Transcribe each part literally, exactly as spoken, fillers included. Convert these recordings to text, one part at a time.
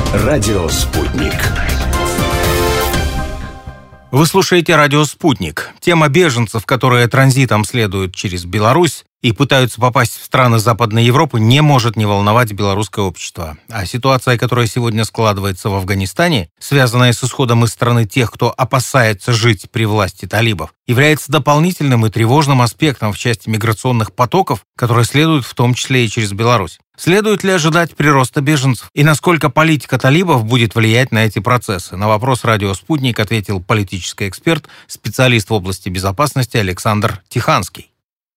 Радио «Спутник». Вы слушаете «Радио Спутник». Тема беженцев, которые транзитом следуют через Беларусь и пытаются попасть в страны Западной Европы, не может не волновать белорусское общество. А ситуация, которая сегодня складывается в Афганистане, связанная с исходом из страны тех, кто опасается жить при власти талибов, является дополнительным и тревожным аспектом в части миграционных потоков, которые следуют в том числе и через Беларусь. Следует ли ожидать прироста беженцев? И насколько политика талибов будет влиять на эти процессы? На вопрос «Радио Спутник» ответил политический эксперт, специалист в области безопасности Александр Тиханский.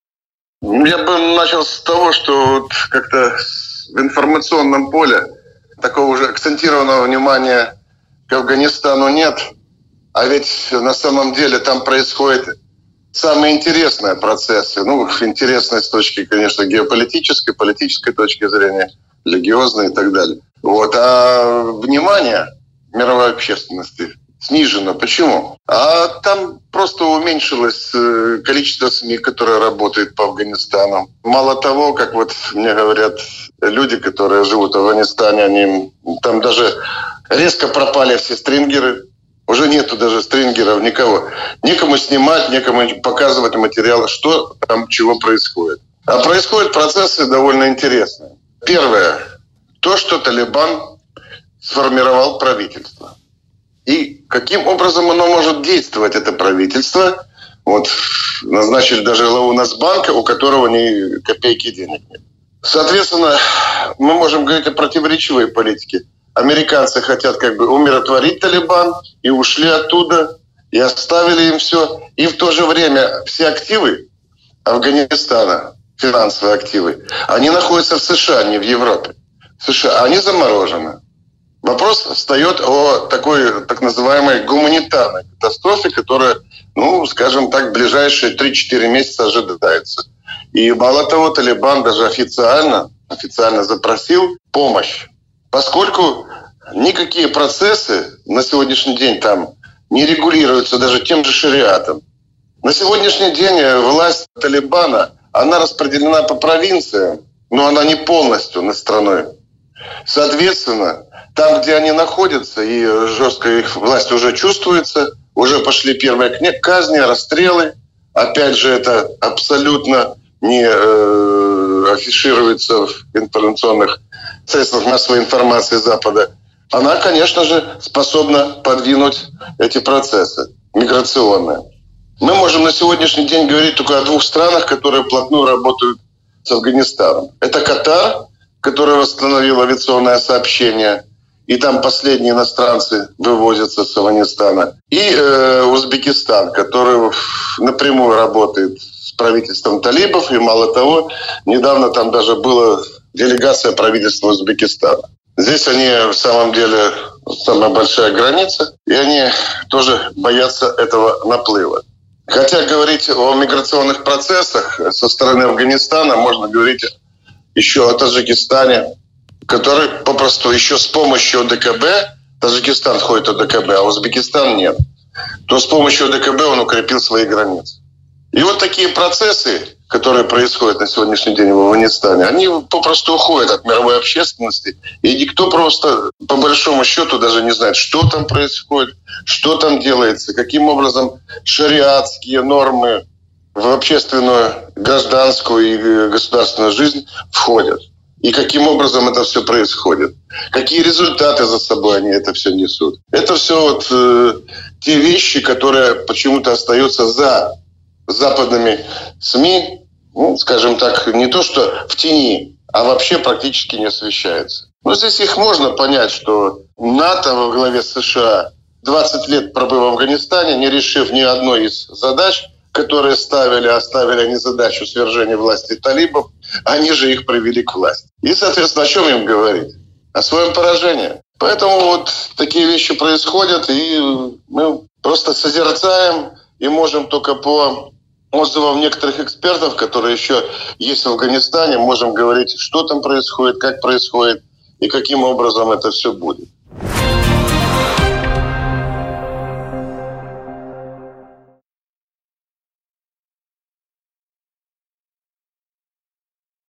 Я бы начал с того, что как-то в информационном поле такого уже акцентированного внимания к Афганистану нет. А ведь на самом деле там происходят самые интересные процессы. Ну, интересные с точки, конечно, геополитической, политической точки зрения, религиозной и так далее. Вот. А внимание мировой общественности снижено. Почему? А там просто уменьшилось количество СМИ, которые работают по Афганистану. Мало того, как вот мне говорят люди, которые живут в Афганистане, они там даже резко пропали все стрингеры. Уже нету даже стрингеров, никого. Некому снимать, некому показывать материалы, что там, чего происходит. А происходят процессы довольно интересные. Первое. То, что Талибан сформировал правительство. И каким образом оно может действовать, это правительство. Вот назначили даже главу Нацбанка, у которого ни копейки денег нет. Соответственно, мы можем говорить о противоречивой политике. Американцы хотят как бы умиротворить Талибан и ушли оттуда, и оставили им все. И в то же время все активы Афганистана, финансовые активы, они находятся в США, а не в Европе. В США они заморожены. Вопрос встает о такой так называемой гуманитарной катастрофе, которая, ну, скажем так, в ближайшие три-четыре месяца ожидается. И мало того, Талибан даже официально, официально запросил помощь. Поскольку никакие процессы на сегодняшний день там не регулируются даже тем же шариатом. На сегодняшний день власть Талибана, она распределена по провинциям, но она не полностью над страной. Соответственно, там, где они находятся, и жесткая их власть уже чувствуется, уже пошли первые казни, расстрелы. Опять же, это абсолютно не э, афишируется в информационных средствах массовой информации Запада. Она, конечно же, способна подвинуть эти процессы миграционные. Мы можем на сегодняшний день говорить только о двух странах, которые вплотную работают с Афганистаном. Это Катар, который восстановил авиационное сообщение, и там последние иностранцы вывозятся с Афганистана. И э, Узбекистан, который напрямую работает с правительством талибов. И мало того, недавно там даже была делегация правительства Узбекистана. Здесь они в самом деле самая большая граница, и они тоже боятся этого наплыва. Хотя говорить о миграционных процессах со стороны Афганистана можно говорить еще о Таджикистане, который попросту еще с помощью ДКБ, Таджикистан входит в ДКБ, а Узбекистан нет, то с помощью ДКБ он укрепил свои границы. И вот такие процессы, которые происходят на сегодняшний день в Афганистане, они попросту уходят от мировой общественности. И никто просто, по большому счету, даже не знает, что там происходит, что там делается, каким образом шариатские нормы в общественную, гражданскую и государственную жизнь входят. И каким образом это все происходит. Какие результаты за собой они это все несут. Это все вот э, те вещи, которые почему-то остаются за западными СМИ, ну, скажем так, не то что в тени, а вообще практически не освещаются. Но здесь их можно понять, что НАТО во главе США двадцать лет пробыв в Афганистане, не решив ни одной из задач, которые ставили, оставили они задачу свержения власти талибов, они же их привели к власти. И, соответственно, о чем им говорить? О своем поражении. Поэтому вот такие вещи происходят, и мы просто созерцаем и можем только по отзывам некоторых экспертов, которые еще есть в Афганистане, можем говорить, что там происходит, как происходит и каким образом это все будет.